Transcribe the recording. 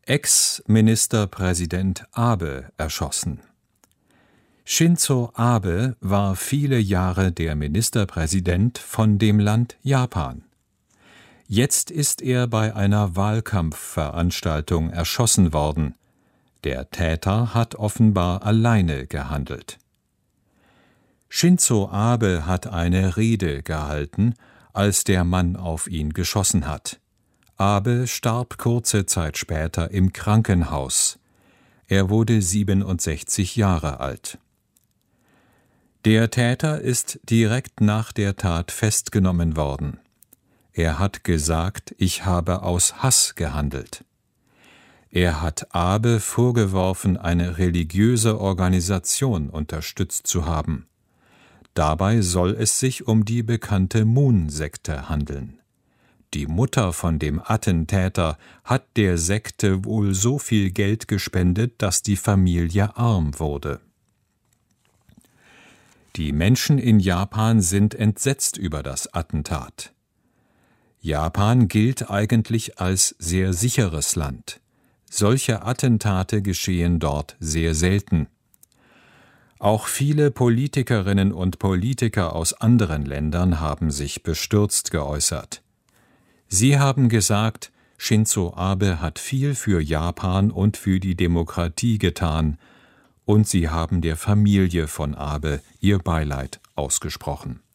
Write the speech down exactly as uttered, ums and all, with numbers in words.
Ex-Ministerpräsident Abe erschossen. Shinzo Abe war viele Jahre der Ministerpräsident von dem Land Japan. Jetzt ist er bei einer Wahlkampfveranstaltung erschossen worden. Der Täter hat offenbar alleine gehandelt. Shinzo Abe hat eine Rede gehalten, als der Mann auf ihn geschossen hat. Abe starb kurze Zeit später im Krankenhaus. Er wurde siebenundsechzig Jahre alt. Der Täter ist direkt nach der Tat festgenommen worden. Er hat gesagt, ich habe aus Hass gehandelt. Er hat Abe vorgeworfen, eine religiöse Organisation unterstützt zu haben. Dabei soll es sich um die bekannte Moon-Sekte handeln. Die Mutter von dem Attentäter hat der Sekte wohl so viel Geld gespendet, dass die Familie arm wurde. Die Menschen in Japan sind entsetzt über das Attentat. Japan gilt eigentlich als sehr sicheres Land. Solche Attentate geschehen dort sehr selten. Auch viele Politikerinnen und Politiker aus anderen Ländern haben sich bestürzt geäußert. Sie haben gesagt, Shinzo Abe hat viel für Japan und für die Demokratie getan, und sie haben der Familie von Abe ihr Beileid ausgesprochen.